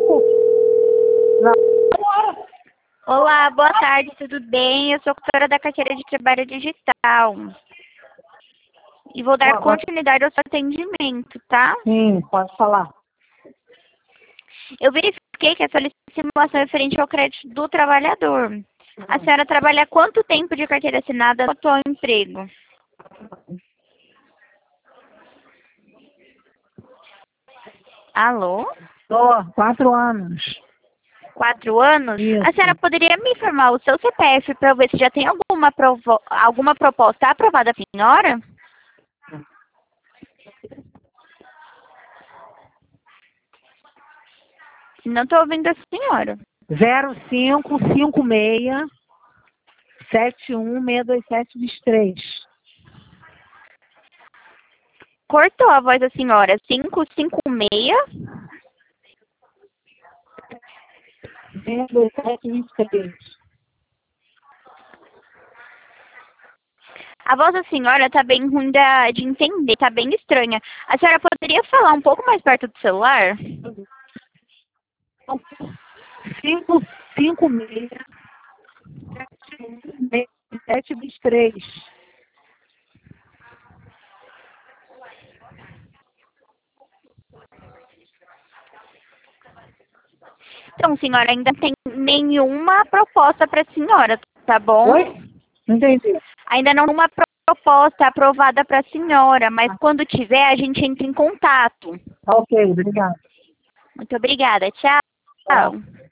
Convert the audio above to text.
Olá, boa tarde, tudo bem? Eu sou tutora da carteira de trabalho digital e vou dar continuidade ao seu atendimento, tá? Sim, pode falar. Eu verifiquei que a simulação é referente ao crédito do trabalhador. A senhora trabalha há quanto tempo de carteira assinada no atual emprego? Alô? Tô, 4 anos. 4 anos? Isso. A senhora poderia me informar o seu CPF para eu ver se já tem alguma proposta aprovada a senhora? Não estou ouvindo a senhora. 0556 7162723. Cortou a voz da senhora. 556? 62723. A voz da senhora está bem ruim de entender, está bem estranha. A senhora poderia falar um pouco mais perto do celular? 556 7162723. Então, senhora, ainda não tem nenhuma proposta para a senhora, tá bom? Oi? Não entendi. Ainda não tem uma proposta aprovada para a senhora, mas quando tiver, a gente entra em contato. Ok, obrigada. Muito obrigada. Tchau. Tchau.